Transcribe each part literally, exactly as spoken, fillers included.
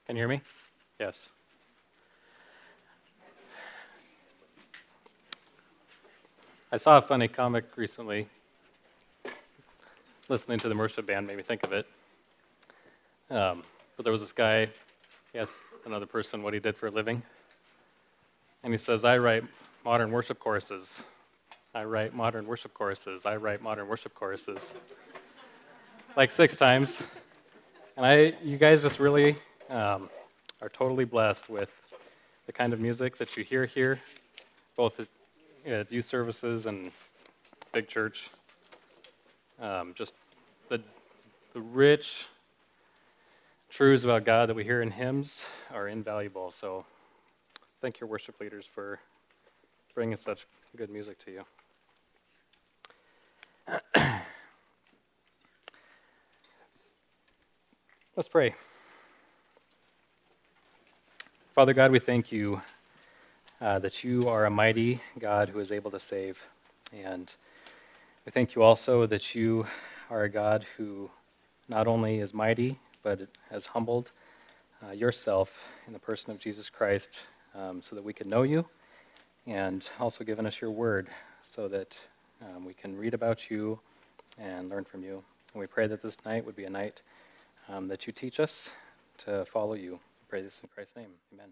Can you hear me? Yes. I saw a funny comic recently. Listening to the worship band made me think of it. Um, but there was this guy, he asked another person what he did for a living. And he says, I write modern worship choruses. I write modern worship choruses. I write modern worship choruses. Like six times. And I, you guys just really um, are totally blessed with the kind of music that you hear here, both at, at youth services and big church. Um, just the, the rich truths about God that we hear in hymns are invaluable. So thank your worship leaders for bringing such good music to you. Let's pray. Father God, we thank you uh, that you are a mighty God who is able to save. And we thank you also that you are a God who not only is mighty, but has humbled uh, yourself in the person of Jesus Christ um, so that we can know you, and also given us your word so that um, we can read about you and learn from you. And we pray that this night would be a night um, that you teach us to follow you. We pray this in Christ's name. Amen.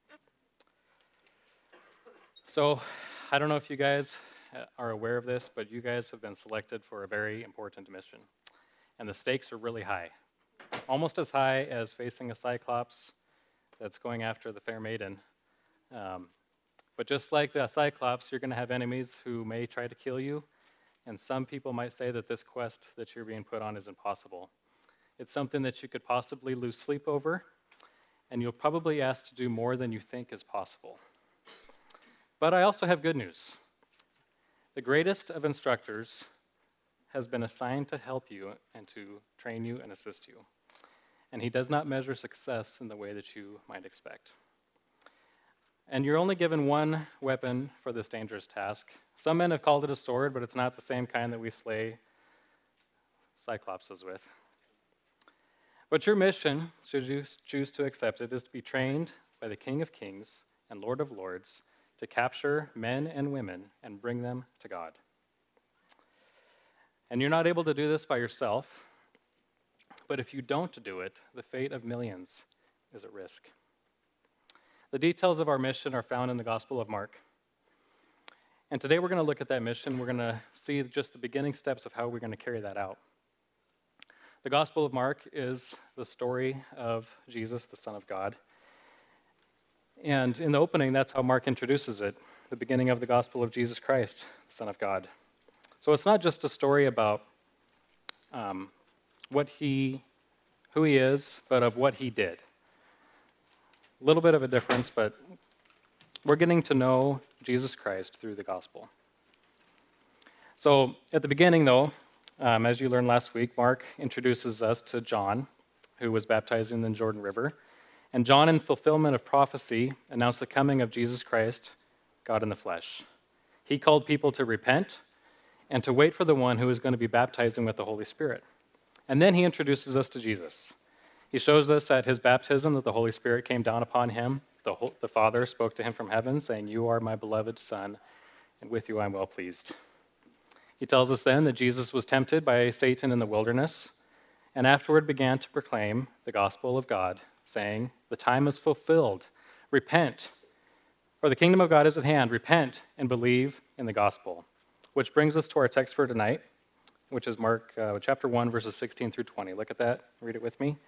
So, I don't know if you guys are aware of this, but you guys have been selected for a very important mission. And the stakes are really high. Almost as high as facing a Cyclops that's going after the fair maiden. Um, but just like the Cyclops, you're going to have enemies who may try to kill you. And some people might say that this quest that you're being put on is impossible. It's something that you could possibly lose sleep over, and you'll probably ask to do more than you think is possible. But I also have good news. The greatest of instructors has been assigned to help you and to train you and assist you. And he does not measure success in the way that you might expect. And you're only given one weapon for this dangerous task. Some men have called it a sword, but it's not the same kind that we slay Cyclopses with. But your mission, should you choose to accept it, is to be trained by the King of Kings and Lord of Lords to capture men and women and bring them to God. And you're not able to do this by yourself, but if you don't do it, the fate of millions is at risk. The details of our mission are found in the Gospel of Mark. And today we're going to look at that mission. We're going to see just the beginning steps of how we're going to carry that out. The Gospel of Mark is the story of Jesus, the Son of God. And in the opening, that's how Mark introduces it, the beginning of the Gospel of Jesus Christ, the Son of God. So it's not just a story about um, what he, who he is, but of what he did. A little bit of a difference, but we're getting to know Jesus Christ through the gospel. So at the beginning, though, um, as you learned last week, Mark introduces us to John, who was baptized in the Jordan River. And John, in fulfillment of prophecy, announced the coming of Jesus Christ, God in the flesh. He called people to repent and to wait for the one who is going to be baptizing with the Holy Spirit. And then he introduces us to Jesus. He shows us at his baptism that the Holy Spirit came down upon him. The, whole, the Father spoke to him from heaven, saying, "You are my beloved Son, and with you I am well pleased." He tells us then that Jesus was tempted by Satan in the wilderness, and afterward began to proclaim the gospel of God, saying, "The time is fulfilled. Repent, for the kingdom of God is at hand. Repent and believe in the gospel." Which brings us to our text for tonight, which is Mark uh, chapter one, verses sixteen through twenty. Look at that. Read it with me.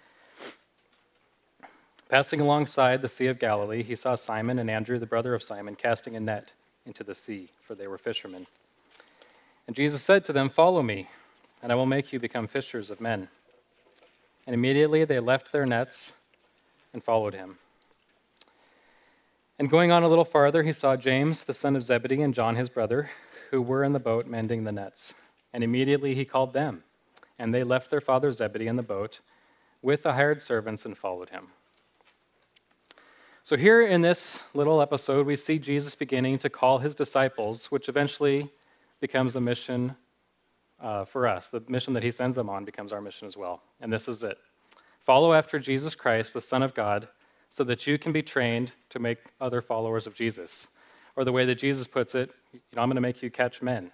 Passing alongside the Sea of Galilee, he saw Simon and Andrew, the brother of Simon, casting a net into the sea, for they were fishermen. And Jesus said to them, "Follow me, and I will make you become fishers of men." And immediately they left their nets and followed him. And going on a little farther, he saw James, the son of Zebedee, and John, his brother, who were in the boat mending the nets. And immediately he called them, and they left their father Zebedee in the boat with the hired servants and followed him. So here in this little episode, we see Jesus beginning to call his disciples, which eventually becomes the mission uh, for us. The mission that he sends them on becomes our mission as well. And this is it. Follow after Jesus Christ, the Son of God, so that you can be trained to make other followers of Jesus. Or the way that Jesus puts it, you know, I'm going to make you catch men.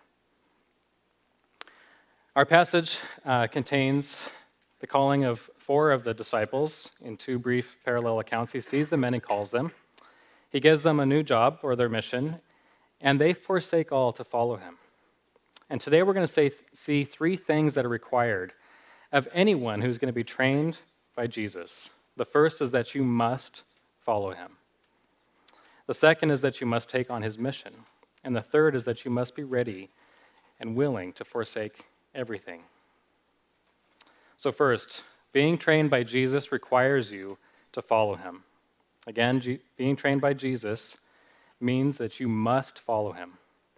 Our passage uh, contains the calling of four of the disciples in two brief parallel accounts. He sees the men and calls them. He gives them a new job or their mission, and they forsake all to follow him. And today we're going to say, see three things that are required of anyone who's going to be trained by Jesus. The first is that you must follow him. The second is that you must take on his mission. And the third is that you must be ready and willing to forsake everything. So first, being trained by Jesus requires you to follow him. Again, G- being trained by Jesus means that you must follow him.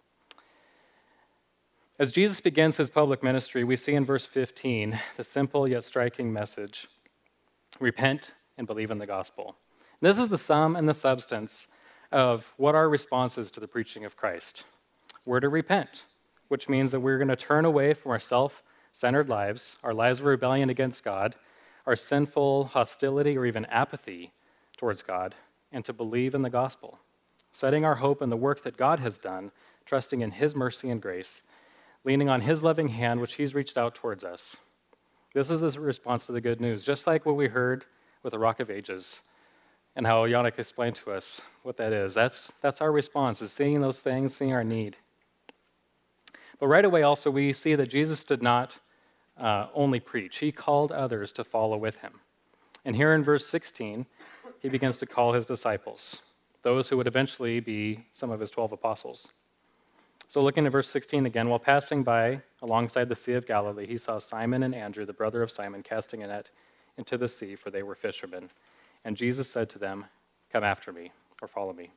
As Jesus begins his public ministry, we see in verse fifteen the simple yet striking message: repent and believe in the gospel. This is the sum and the substance of what our response is to the preaching of Christ. We're to repent, which means that we're going to turn away from our self-centered lives, our lives of rebellion against God, our sinful hostility or even apathy towards God, and to believe in the gospel, setting our hope in the work that God has done, trusting in his mercy and grace, leaning on his loving hand, which he's reached out towards us. This is the response to the good news, just like what we heard with the Rock of Ages and how Yannick explained to us what that is. That's, that's our response, is seeing those things, seeing our need. But right away also we see that Jesus did not uh, only preach. He called others to follow with him. And here in verse sixteen, he begins to call his disciples, those who would eventually be some of his twelve apostles. So looking at verse sixteen again, while passing by alongside the Sea of Galilee, he saw Simon and Andrew, the brother of Simon, casting a net into the sea, for they were fishermen. And Jesus said to them, "Come after me," or follow me.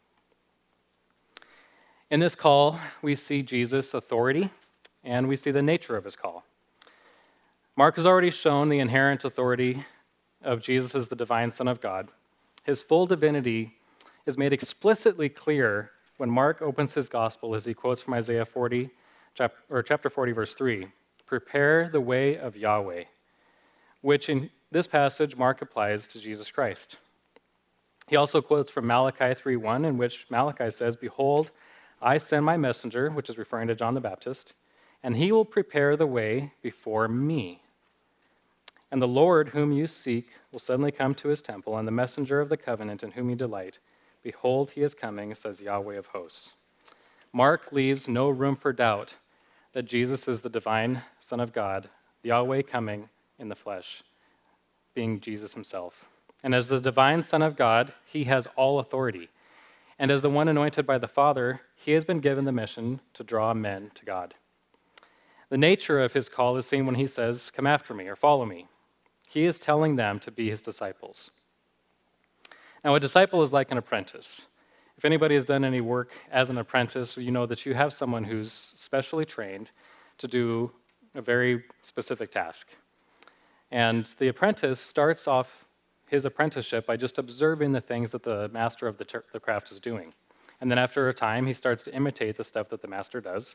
In this call, we see Jesus' authority, and we see the nature of his call. Mark has already shown the inherent authority of Jesus as the divine Son of God. His full divinity is made explicitly clear when Mark opens his gospel as he quotes from Isaiah forty, or chapter forty, verse three, "Prepare the way of Yahweh," which in this passage Mark applies to Jesus Christ. He also quotes from Malachi three one, in which Malachi says, "Behold, I send my messenger," which is referring to John the Baptist, "and he will prepare the way before me. And the Lord whom you seek will suddenly come to his temple, and the messenger of the covenant in whom you delight. Behold, he is coming, says Yahweh of hosts." Mark leaves no room for doubt that Jesus is the divine Son of God, Yahweh coming in the flesh, being Jesus himself. And as the divine Son of God, he has all authority. And as the one anointed by the Father, he has been given the mission to draw men to God. The nature of his call is seen when he says, "Come after me," or "Follow me." He is telling them to be his disciples. Now, a disciple is like an apprentice. If anybody has done any work as an apprentice, you know that you have someone who's specially trained to do a very specific task. And the apprentice starts off his apprenticeship by just observing the things that the master of the, ter- the craft is doing. And then after a time, he starts to imitate the stuff that the master does.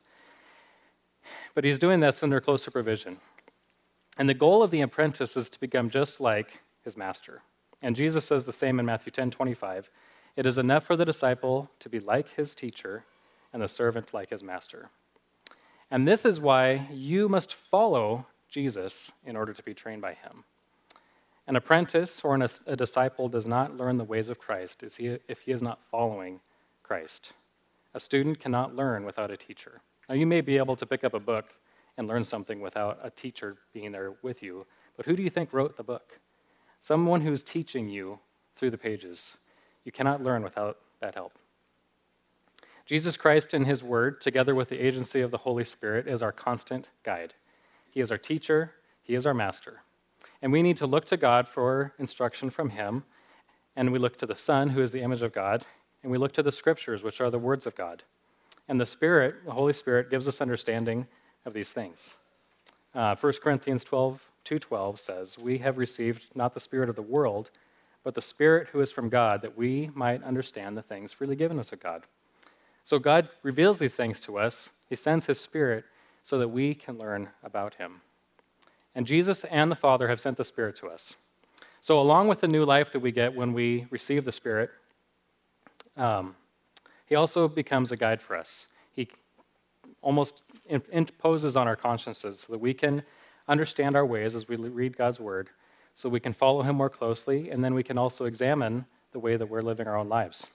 But he's doing this under close supervision. And the goal of the apprentice is to become just like his master. And Jesus says the same in Matthew ten twenty-five. "It is enough for the disciple to be like his teacher and the servant like his master." And this is why you must follow Jesus in order to be trained by him. An apprentice or an, a disciple does not learn the ways of Christ if he, if he is not following Christ. A student cannot learn without a teacher. Now, you may be able to pick up a book and learn something without a teacher being there with you, but who do you think wrote the book? Someone who's teaching you through the pages. You cannot learn without that help. Jesus Christ in his word, together with the agency of the Holy Spirit, is our constant guide. He is our teacher. He is our master. And we need to look to God for instruction from him, and we look to the Son, who is the image of God, and we look to the Scriptures, which are the words of God. And the Spirit, the Holy Spirit, gives us understanding of these things. Uh, First Corinthians twelve, two twelve says, "We have received not the spirit of the world, but the Spirit who is from God, that we might understand the things freely given us of God." So God reveals these things to us. He sends his Spirit so that we can learn about him. And Jesus and the Father have sent the Spirit to us. So along with the new life that we get when we receive the Spirit, um, he also becomes a guide for us. He almost imposes on our consciences so that we can understand our ways as we read God's word, so we can follow him more closely, and then we can also examine the way that we're living our own lives.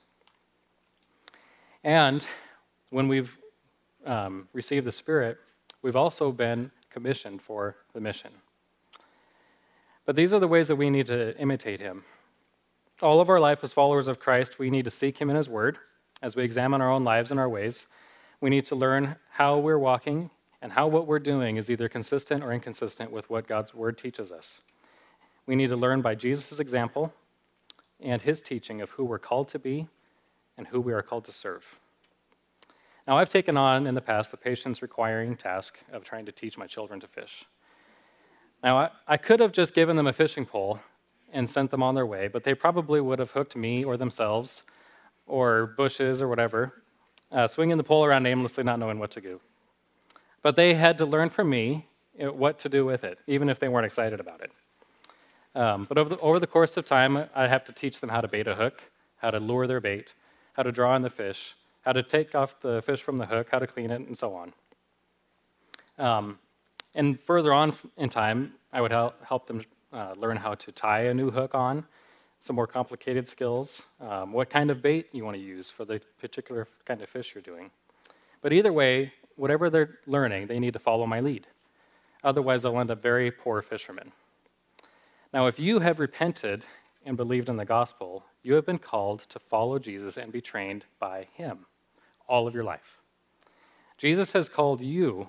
And when we've um, received the Spirit, we've also been commissioned for the mission. But these are the ways that we need to imitate him. All of our life as followers of Christ, we need to seek him in his word. As we examine our own lives and our ways, we need to learn how we're walking and how what we're doing is either consistent or inconsistent with what God's word teaches us. We need to learn by Jesus' example and his teaching of who we're called to be and who we are called to serve. Now, I've taken on in the past the patience-requiring task of trying to teach my children to fish. Now, I, I could have just given them a fishing pole and sent them on their way, but they probably would have hooked me or themselves or bushes or whatever, uh, swinging the pole around aimlessly, not knowing what to do. But they had to learn from me what to do with it, even if they weren't excited about it. Um, but over the, over the course of time, I have to teach them how to bait a hook, how to lure their bait, how to draw in the fish, how to take off the fish from the hook, how to clean it, and so on. Um, and further on in time, I would help, help them uh, learn how to tie a new hook on, some more complicated skills, um, what kind of bait you want to use for the particular kind of fish you're doing. But either way, whatever they're learning, they need to follow my lead. Otherwise, they'll end up very poor fishermen. Now, if you have repented and believed in the gospel, you have been called to follow Jesus and be trained by him all of your life. Jesus has called you.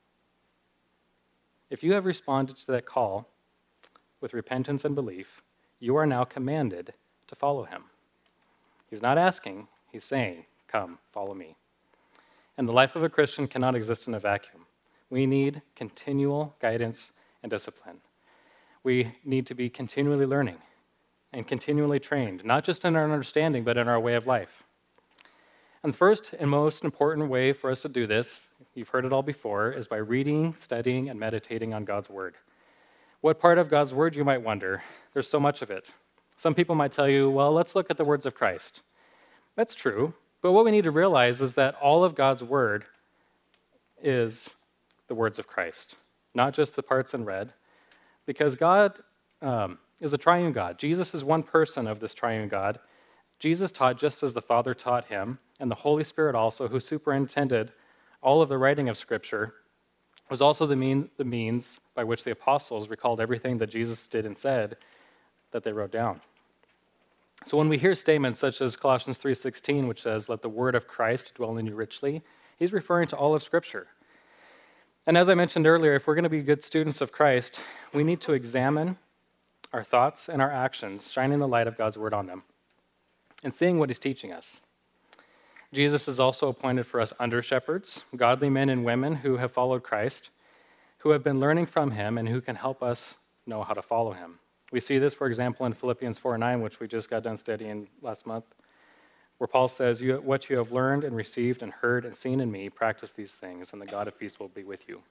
If you have responded to that call with repentance and belief, you are now commanded to follow him. He's not asking, he's saying, come, follow me. And the life of a Christian cannot exist in a vacuum. We need continual guidance and discipline. We need to be continually learning and continually trained, not just in our understanding, but in our way of life. And the first and most important way for us to do this, you've heard it all before, is by reading, studying, and meditating on God's word. What part of God's word, you might wonder? There's so much of it. Some people might tell you, well, let's look at the words of Christ. That's true, but what we need to realize is that all of God's word is the words of Christ, not just the parts in red, because God um, is a triune God. Jesus is one person of this triune God. Jesus taught just as the Father taught him, and the Holy Spirit also, who superintended all of the writing of Scripture, was also the, mean, the means by which the apostles recalled everything that Jesus did and said that they wrote down. So when we hear statements such as Colossians three sixteen, which says, let the word of Christ dwell in you richly, he's referring to all of Scripture. And as I mentioned earlier, if we're going to be good students of Christ, we need to examine our thoughts and our actions, shining the light of God's word on them, and seeing what he's teaching us. Jesus has also appointed for us under-shepherds, godly men and women who have followed Christ, who have been learning from him and who can help us know how to follow him. We see this, for example, in Philippians four nine, which we just got done studying last month, where Paul says, you, what you have learned and received and heard and seen in me, practice these things, and the God of peace will be with you.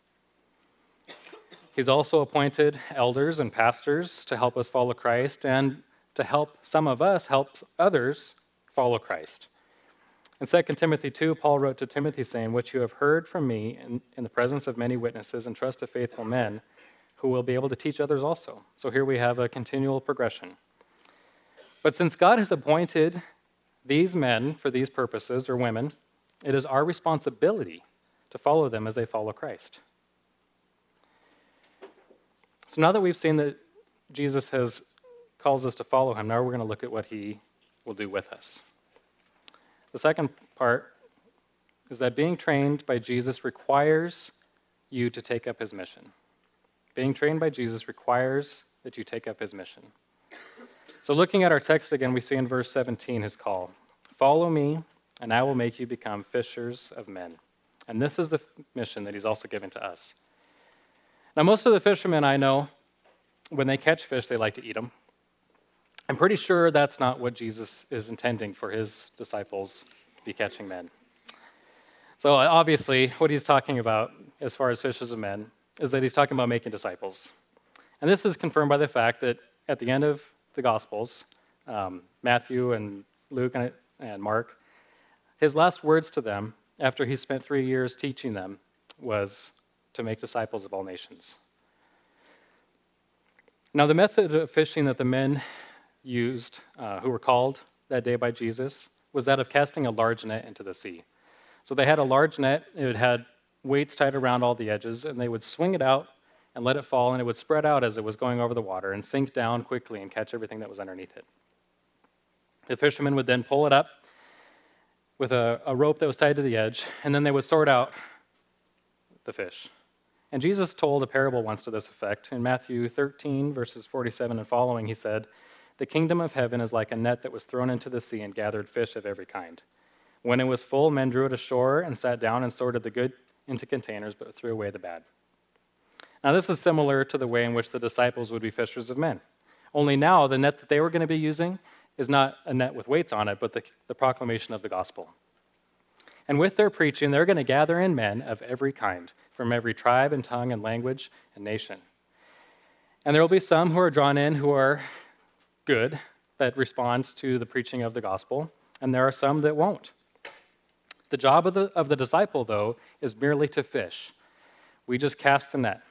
He's also appointed elders and pastors to help us follow Christ and to help some of us help others follow Christ. In Second Timothy two, Paul wrote to Timothy saying, what you have heard from me in, in the presence of many witnesses, entrust to faithful men who will be able to teach others also. So here we have a continual progression. But since God has appointed these men for these purposes, or women, it is our responsibility to follow them as they follow Christ. So now that we've seen that Jesus has calls us to follow him, now we're going to look at what he will do with us. The second part is that being trained by Jesus requires you to take up his mission. Being trained by Jesus requires that you take up his mission. So looking at our text again, we see in verse seventeen his call. Follow me, and I will make you become fishers of men. And this is the mission that he's also given to us. Now, most of the fishermen I know, when they catch fish, they like to eat them. I'm pretty sure that's not what Jesus is intending for his disciples to be catching men. So obviously, what he's talking about as far as fishers of men is that he's talking about making disciples. And this is confirmed by the fact that at the end of the Gospels, um, Matthew and Luke and, and Mark, his last words to them after he spent three years teaching them was to make disciples of all nations. Now, the method of fishing that the men used, uh, who were called that day by Jesus, was that of casting a large net into the sea. So they had a large net, it had weights tied around all the edges, and they would swing it out and let it fall, and it would spread out as it was going over the water and sink down quickly and catch everything that was underneath it. The fishermen would then pull it up with a, a rope that was tied to the edge, and then they would sort out the fish. And Jesus told a parable once to this effect. In Matthew thirteen, verses forty-seven and following, he said, "The kingdom of heaven is like a net that was thrown into the sea and gathered fish of every kind. When it was full, men drew it ashore and sat down and sorted the good into containers, but threw away the bad." Now, this is similar to the way in which the disciples would be fishers of men. Only now, the net that they were going to be using is not a net with weights on it, but the, the proclamation of the gospel. And with their preaching, they're going to gather in men of every kind, from every tribe and tongue and language and nation. And there will be some who are drawn in who are good, that respond to the preaching of the gospel, and there are some that won't. The job of the, of the disciple, though, is merely to fish. We just cast the net.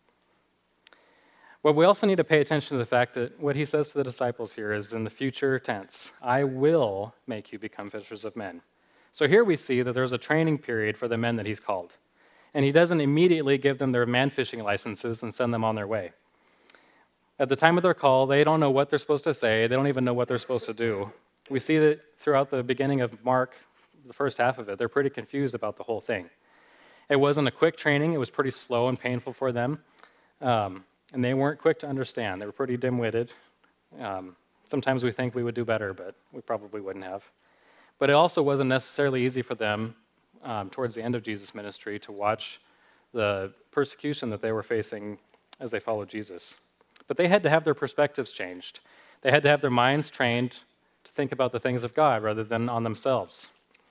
But we also need to pay attention to the fact that what he says to the disciples here is in the future tense. I will make you become fishers of men. So here we see that there's a training period for the men that he's called. And he doesn't immediately give them their man fishing licenses and send them on their way. At the time of their call, they don't know what they're supposed to say. They don't even know what they're supposed to do. We see that throughout the beginning of Mark, the first half of it, they're pretty confused about the whole thing. It wasn't a quick training. It was pretty slow and painful for them. Um, and they weren't quick to understand. They were pretty dim-witted. Um, sometimes we think we would do better, but we probably wouldn't have. But it also wasn't necessarily easy for them um, towards the end of Jesus' ministry to watch the persecution that they were facing as they followed Jesus. But they had to have their perspectives changed. They had to have their minds trained to think about the things of God rather than on themselves.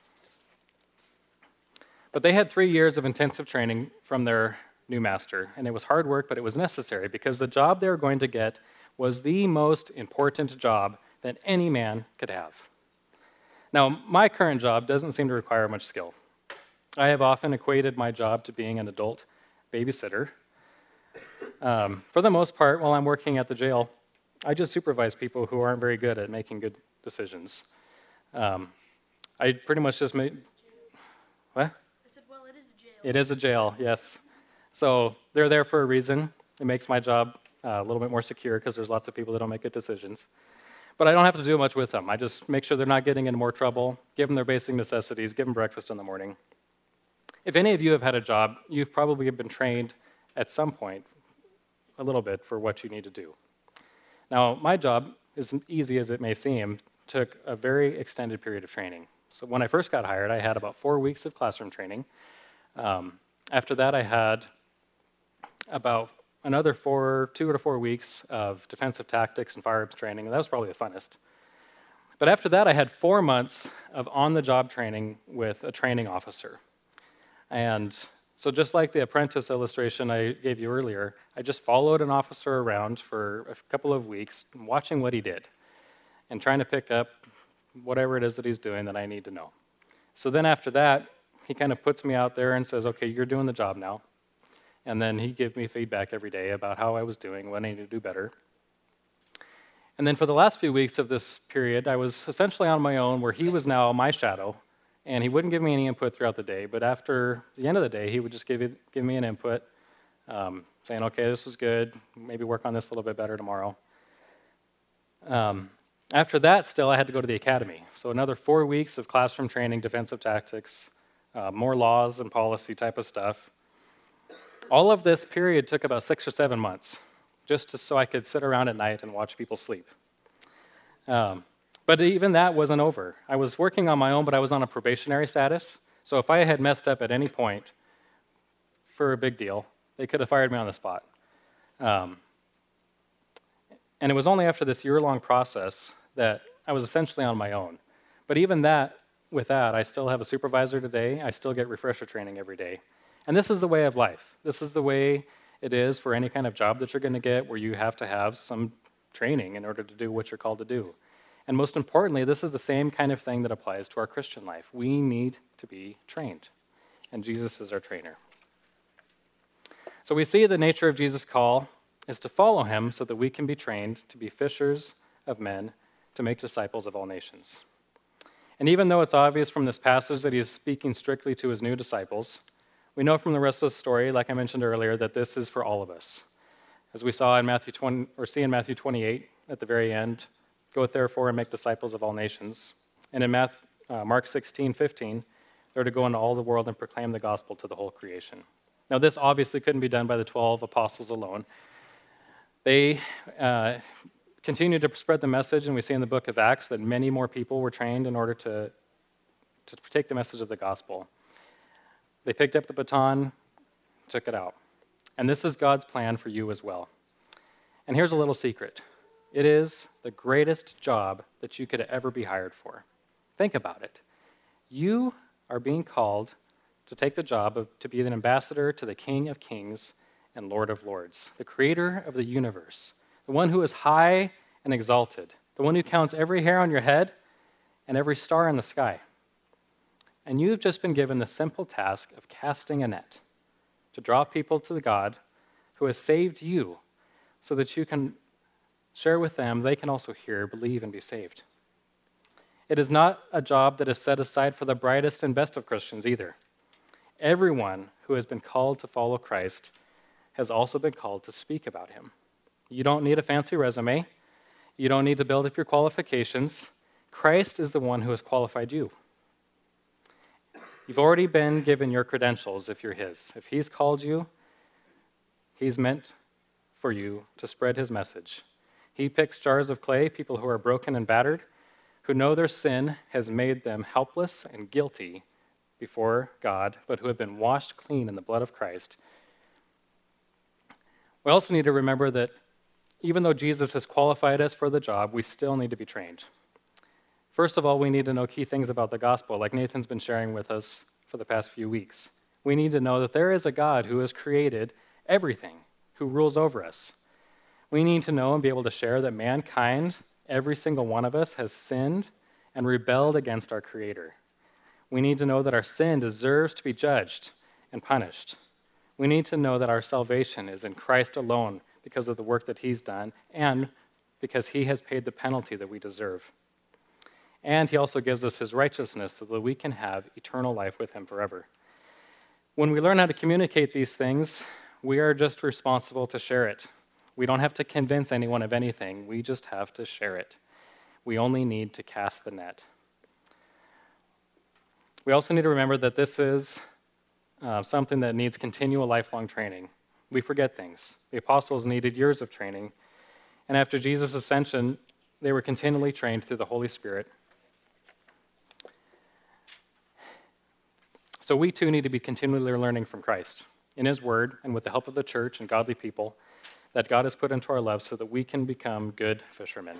But they had three years of intensive training from their new master, and it was hard work, but it was necessary because the job they were going to get was the most important job that any man could have. Now, my current job doesn't seem to require much skill. I have often equated my job to being an adult babysitter. Um, for the most part, while I'm working at the jail, I just supervise people who aren't very good at making good decisions. Um, I pretty much just make... What? I said, well, it is a jail. It is a jail, yes. So they're there for a reason. It makes my job uh, a little bit more secure because there's lots of people that don't make good decisions. But I don't have to do much with them. I just make sure they're not getting into more trouble, give them their basic necessities, give them breakfast in the morning. If any of you have had a job, you've probably been trained at some point a little bit for what you need to do. Now, my job, as easy as it may seem, took a very extended period of training. So when I first got hired, I had about four weeks of classroom training. Um, after that, I had about another four, two to four weeks of defensive tactics and firearms training, and that was probably the funnest. But after that, I had four months of on-the-job training with a training officer. And so just like the apprentice illustration I gave you earlier, I just followed an officer around for a couple of weeks, watching what he did, and trying to pick up whatever it is that he's doing that I need to know. So then after that, he kind of puts me out there and says, okay, you're doing the job now. And then he gave me feedback every day about how I was doing, what I needed to do better. And then for the last few weeks of this period, I was essentially on my own, where he was now my shadow, and he wouldn't give me any input throughout the day. But after the end of the day, he would just give, it, give me an input, um, saying, okay, this was good, maybe work on this a little bit better tomorrow. Um, after that, still, I had to go to the academy. So another four weeks of classroom training, defensive tactics, uh, more laws and policy type of stuff. All of this period took about six or seven months, just to, so I could sit around at night and watch people sleep. Um, but even that wasn't over. I was working on my own, but I was on a probationary status. So if I had messed up at any point for a big deal, they could have fired me on the spot. Um, and it was only after this year-long process that I was essentially on my own. But even that, with that, I still have a supervisor today. I still get refresher training every day. And this is the way of life. This is the way it is for any kind of job that you're going to get, where you have to have some training in order to do what you're called to do. And most importantly, this is the same kind of thing that applies to our Christian life. We need to be trained, and Jesus is our trainer. So we see the nature of Jesus' call is to follow him so that we can be trained to be fishers of men, to make disciples of all nations. And even though it's obvious from this passage that he is speaking strictly to his new disciples, we know from the rest of the story, like I mentioned earlier, that this is for all of us. As we saw in Matthew twenty, or see in Matthew twenty-eight at the very end, go therefore and make disciples of all nations. And in Matthew, uh, Mark sixteen fifteen, they're to go into all the world and proclaim the gospel to the whole creation. Now this obviously couldn't be done by the twelve apostles alone. They uh, continued to spread the message, and we see in the book of Acts that many more people were trained in order to, to take the message of the gospel. They picked up the baton, took it out. And this is God's plan for you as well. And here's a little secret. It is the greatest job that you could ever be hired for. Think about it. You are being called to take the job of to be an ambassador to the King of Kings and Lord of Lords, the creator of the universe, the one who is high and exalted, the one who counts every hair on your head and every star in the sky. And you've just been given the simple task of casting a net to draw people to the God who has saved you so that you can share with them, they can also hear, believe, and be saved. It is not a job that is set aside for the brightest and best of Christians either. Everyone who has been called to follow Christ has also been called to speak about him. You don't need a fancy resume. You don't need to build up your qualifications. Christ is the one who has qualified you. You've already been given your credentials if you're his. If he's called you, he's meant for you to spread his message. He picks jars of clay, people who are broken and battered, who know their sin has made them helpless and guilty before God, but who have been washed clean in the blood of Christ. We also need to remember that even though Jesus has qualified us for the job, we still need to be trained. First of all, we need to know key things about the gospel, like Nathan's been sharing with us for the past few weeks. We need to know that there is a God who has created everything, who rules over us. We need to know and be able to share that mankind, every single one of us, has sinned and rebelled against our Creator. We need to know that our sin deserves to be judged and punished. We need to know that our salvation is in Christ alone because of the work that he's done and because he has paid the penalty that we deserve. And he also gives us his righteousness so that we can have eternal life with him forever. When we learn how to communicate these things, we are just responsible to share it. We don't have to convince anyone of anything. We just have to share it. We only need to cast the net. We also need to remember that this is uh, something that needs continual lifelong training. We forget things. The apostles needed years of training, and after Jesus' ascension, they were continually trained through the Holy Spirit. So we too need to be continually learning from Christ in his word and with the help of the church and godly people that God has put into our lives so that we can become good fishermen.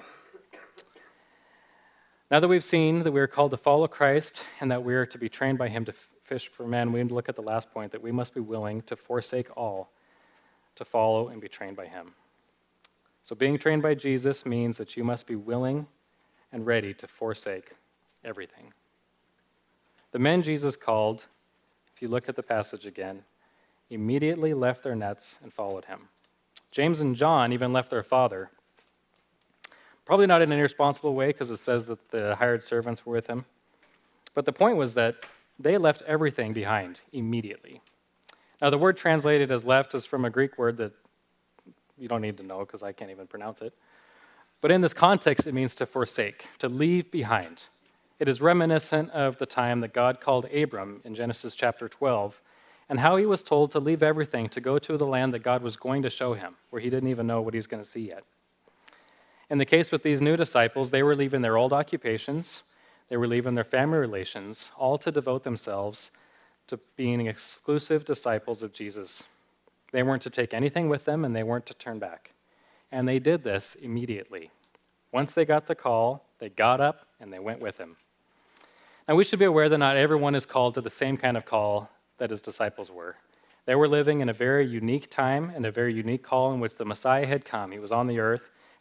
Now that we've seen that we are called to follow Christ and that we are to be trained by him to fish for men, we need to look at the last point, that we must be willing to forsake all to follow and be trained by him. So being trained by Jesus means that you must be willing and ready to forsake everything. The men Jesus called, if you look at the passage again, immediately left their nets and followed him. James and John even left their father. Probably not in an irresponsible way, because it says that the hired servants were with him. But the point was that they left everything behind immediately. Now, the word translated as left is from a Greek word that you don't need to know because I can't even pronounce it. But in this context, it means to forsake, to leave behind. It is reminiscent of the time that God called Abram in Genesis chapter twelve, and how he was told to leave everything to go to the land that God was going to show him, where he didn't even know what he was going to see yet. In the case with these new disciples, they were leaving their old occupations, they were leaving their family relations, all to devote themselves to being exclusive disciples of Jesus. They weren't to take anything with them, and they weren't to turn back. And they did this immediately. Once they got the call, they got up and they went with him. Now, we should be aware that not everyone is called to the same kind of call that his disciples were. They were living in a very unique time and a very unique call in which the Messiah had come. He was on the earth,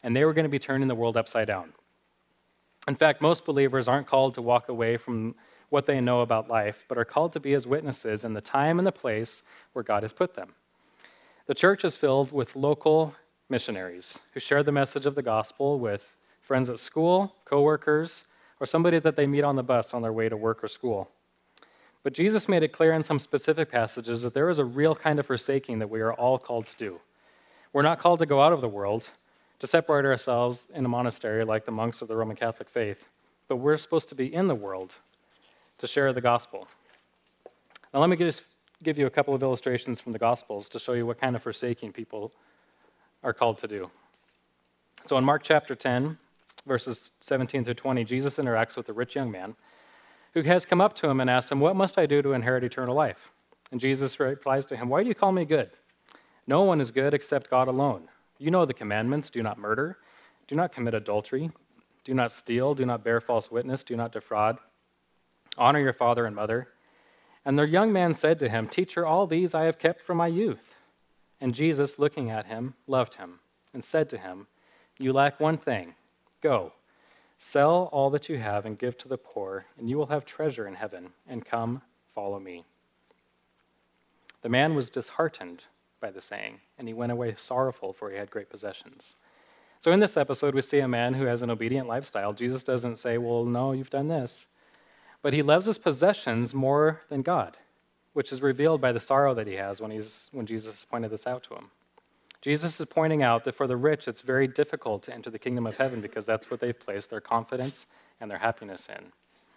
and they were going to be turning the world upside down. In fact, most believers aren't called to walk away from what they know about life, but are called to be his witnesses in the time and the place where God has put them. The church is filled with local missionaries who share the message of the gospel with friends at school, coworkers, or somebody that they meet on the bus on their way to work or school. But Jesus made it clear in some specific passages that there is a real kind of forsaking that we are all called to do. We're not called to go out of the world, to separate ourselves in a monastery like the monks of the Roman Catholic faith, but we're supposed to be in the world to share the gospel. Now let me just give you a couple of illustrations from the Gospels to show you what kind of forsaking people are called to do. So in Mark chapter ten, verses seventeen through twenty, Jesus interacts with a rich young man who has come up to him and asks him, "What must I do to inherit eternal life?" And Jesus replies to him, "Why do you call me good? No one is good except God alone. You know the commandments: do not murder, do not commit adultery, do not steal, do not bear false witness, do not defraud, honor your father and mother." And the young man said to him, "Teacher, all these I have kept from my youth." And Jesus, looking at him, loved him and said to him, "You lack one thing. Go, sell all that you have and give to the poor, and you will have treasure in heaven, and come, follow me." The man was disheartened by the saying, and he went away sorrowful, for he had great possessions. So in this episode, we see a man who has an obedient lifestyle. Jesus doesn't say, "Well, no, you've done this." But he loves his possessions more than God, which is revealed by the sorrow that he has when, he's, when Jesus pointed this out to him. Jesus is pointing out that for the rich, it's very difficult to enter the kingdom of heaven because that's what they've placed their confidence and their happiness in.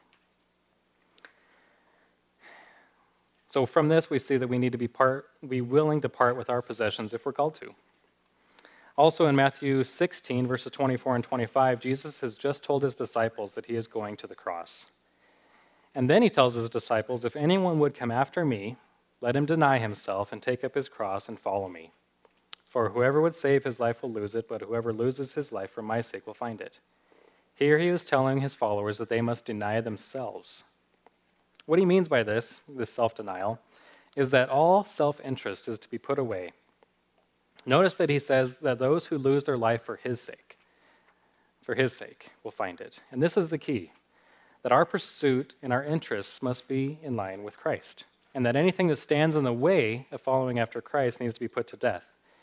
So from this, we see that we need to be, part, be willing to part with our possessions if we're called to. Also in Matthew sixteen, verses twenty-four and twenty-five, Jesus has just told his disciples that he is going to the cross. And then he tells his disciples, "If anyone would come after me, let him deny himself and take up his cross and follow me. For whoever would save his life will lose it, but whoever loses his life for my sake will find it." Here he is telling his followers that they must deny themselves. What he means by this, this self-denial, is that all self-interest is to be put away. Notice that he says that those who lose their life for his sake, for his sake, will find it. And this is the key, that our pursuit and our interests must be in line with Christ, and that anything that stands in the way of following after Christ needs to be put to death.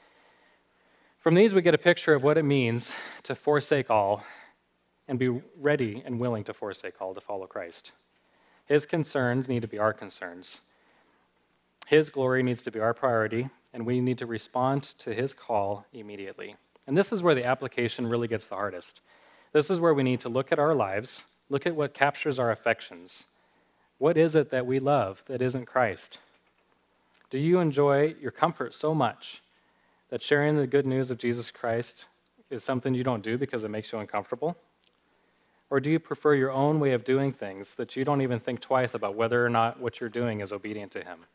From these, we get a picture of what it means to forsake all and be ready and willing to forsake all to follow Christ. His concerns need to be our concerns. His glory needs to be our priority, and we need to respond to his call immediately. And this is where the application really gets the hardest. This is where we need to look at our lives, look at what captures our affections. What is it that we love that isn't Christ? Do you enjoy your comfort so much that sharing the good news of Jesus Christ is something you don't do because it makes you uncomfortable? Or do you prefer your own way of doing things that you don't even think twice about whether or not what you're doing is obedient to him?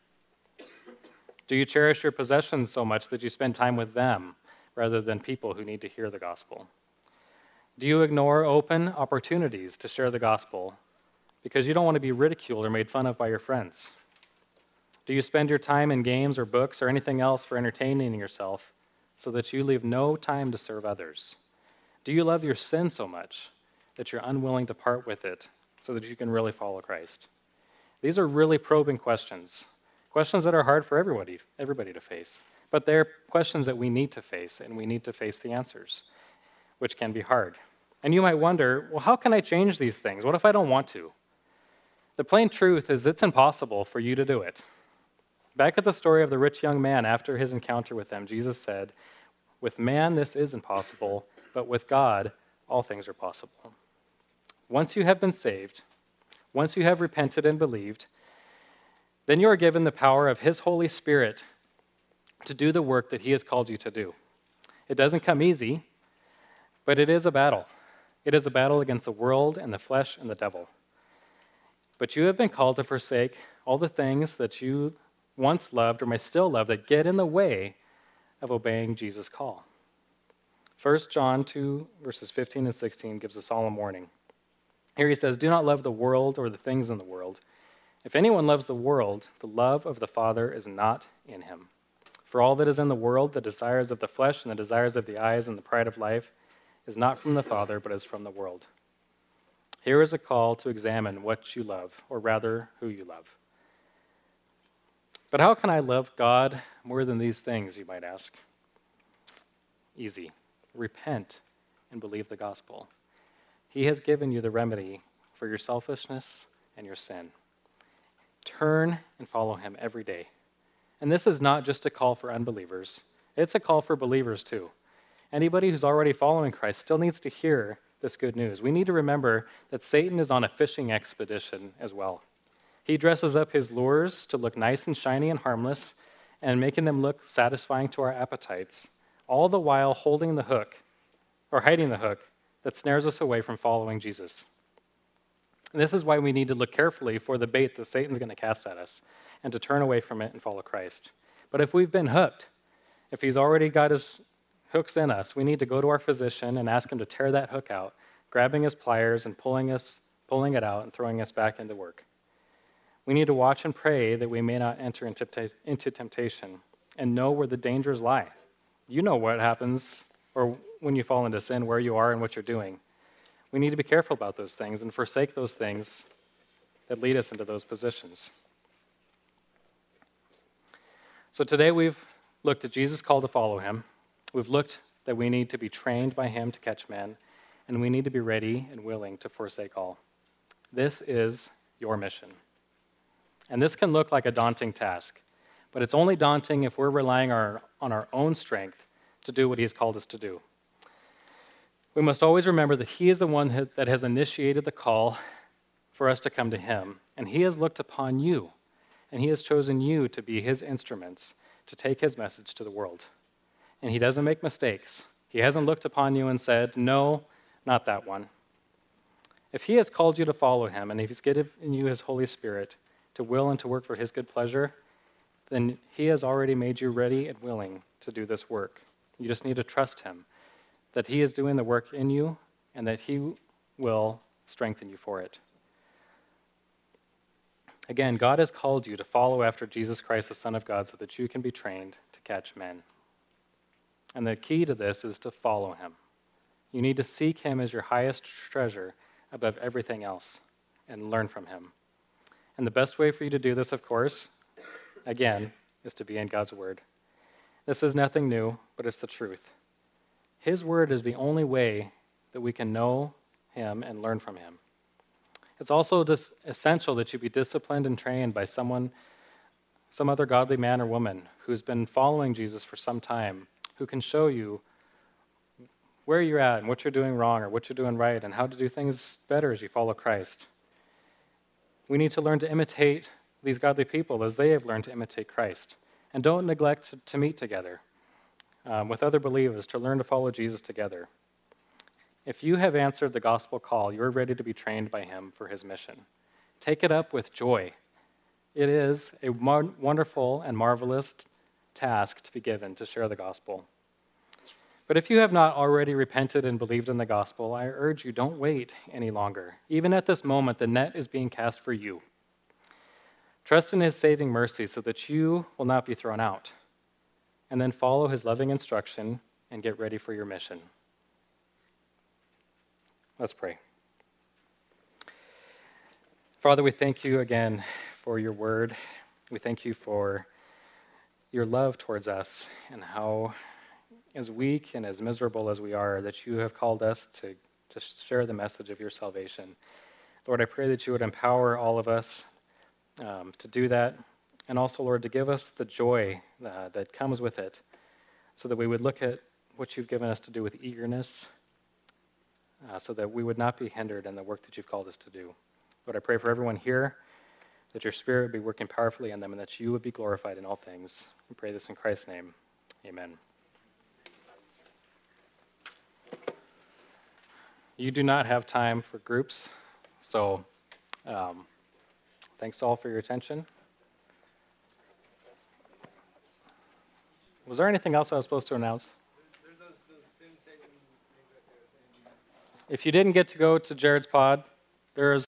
Do you cherish your possessions so much that you spend time with them rather than people who need to hear the gospel? Do you ignore open opportunities to share the gospel because you don't want to be ridiculed or made fun of by your friends? Do you spend your time in games or books or anything else for entertaining yourself so that you leave no time to serve others? Do you love your sin so much that you're unwilling to part with it so that you can really follow Christ? These are really probing questions, questions that are hard for everybody, everybody to face, but they're questions that we need to face, and we need to face the answers, which can be hard. And you might wonder, well, how can I change these things? What if I don't want to? The plain truth is it's impossible for you to do it. Back at the story of the rich young man after his encounter with them, Jesus said, "With man this is impossible, but with God all things are possible." Once you have been saved, once you have repented and believed, then you are given the power of his Holy Spirit to do the work that he has called you to do. It doesn't come easy, but it is a battle. It is a battle against the world and the flesh and the devil. But you have been called to forsake all the things that you once loved or may still love that get in the way of obeying Jesus' call. First John two, verses fifteen and sixteen gives a solemn warning. Here he says, "Do not love the world or the things in the world. If anyone loves the world, the love of the Father is not in him. For all that is in the world, the desires of the flesh and the desires of the eyes and the pride of life, is not from the Father, but is from the world. Here is a call to examine what you love, or rather, who you love. But how can I love God more than these things, you might ask? Easy. Repent and believe the gospel. He has given you the remedy for your selfishness and your sin. Turn and follow him every day. And this is not just a call for unbelievers. It's a call for believers too. Anybody who's already following Christ still needs to hear this good news. We need to remember that Satan is on a fishing expedition as well. He dresses up his lures to look nice and shiny and harmless and making them look satisfying to our appetites, all the while holding the hook or hiding the hook that snares us away from following Jesus. And this is why we need to look carefully for the bait that Satan's going to cast at us and to turn away from it and follow Christ. But if we've been hooked, if he's already got his hooks in us, we need to go to our physician and ask him to tear that hook out, grabbing his pliers and pulling us, pulling it out and throwing us back into work. We need to watch and pray that we may not enter into temptation and know where the dangers lie. You know what happens or when you fall into sin, where you are and what you're doing. We need to be careful about those things and forsake those things that lead us into those positions. So today we've looked at Jesus' call to follow him. We've looked that we need to be trained by him to catch men, and we need to be ready and willing to forsake all. This is your mission. And this can look like a daunting task, but it's only daunting if we're relying our, on our own strength to do what he has called us to do. We must always remember that he is the one that has initiated the call for us to come to him, and he has looked upon you, and he has chosen you to be his instruments to take his message to the world. And he doesn't make mistakes. He hasn't looked upon you and said, no, not that one. If he has called you to follow him, and if he's given you his Holy Spirit to will and to work for his good pleasure, then he has already made you ready and willing to do this work. You just need to trust him, that he is doing the work in you, and that he will strengthen you for it. Again, God has called you to follow after Jesus Christ, the Son of God, so that you can be trained to catch men. And the key to this is to follow him. You need to seek him as your highest treasure above everything else and learn from him. And the best way for you to do this, of course, again, is to be in God's word. This is nothing new, but it's the truth. His word is the only way that we can know him and learn from him. It's also just essential that you be disciplined and trained by someone, some other godly man or woman who's been following Jesus for some time, who can show you where you're at and what you're doing wrong or what you're doing right and how to do things better as you follow Christ. We need to learn to imitate these godly people as they have learned to imitate Christ. And don't neglect to, to meet together um, with other believers to learn to follow Jesus together. If you have answered the gospel call, you're ready to be trained by him for his mission. Take it up with joy. It is a mar- wonderful and marvelous task to be given to share the gospel. But if you have not already repented and believed in the gospel, I urge you, don't wait any longer. Even at this moment, the net is being cast for you. Trust in his saving mercy so that you will not be thrown out. And then follow his loving instruction and get ready for your mission. Let's pray. Father, we thank you again for your word. We thank you for your love towards us and how, as weak and as miserable as we are, that you have called us to, to share the message of your salvation. Lord, I pray that you would empower all of us um, to do that, and also, Lord, to give us the joy uh, that comes with it, so that we would look at what you've given us to do with eagerness, uh, so that we would not be hindered in the work that you've called us to do. Lord, I pray for everyone here, that your Spirit would be working powerfully in them, and that you would be glorified in all things. We pray this in Christ's name. Amen. You do not have time for groups, so um, thanks all for your attention. Was there anything else I was supposed to announce? There's those, those sin Satan things that they were saying. If you didn't get to go to Jared's pod, there's